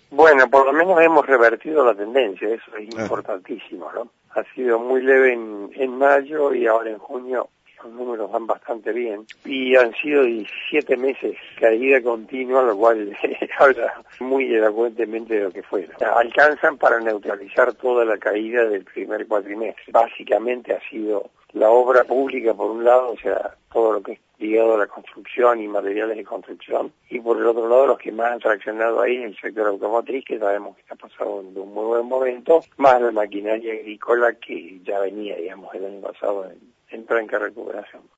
Bueno, por lo menos hemos revertido la tendencia, eso es importantísimo, ¿no? Ha sido muy leve en mayo y ahora en junio los números van bastante bien. Y han sido 17 meses caída continua, lo cual habla muy elocuentemente de lo que fue, ¿no? Alcanzan para neutralizar toda la caída del primer cuatrimestre. Básicamente ha sido la obra pública por un lado, o sea, todo lo que es ligado a la construcción y materiales de construcción, y por el otro lado los que más han traccionado ahí en el sector automotriz, que sabemos que está pasando de un muy buen momento, más la maquinaria agrícola que ya venía, digamos, el año pasado en franca recuperación.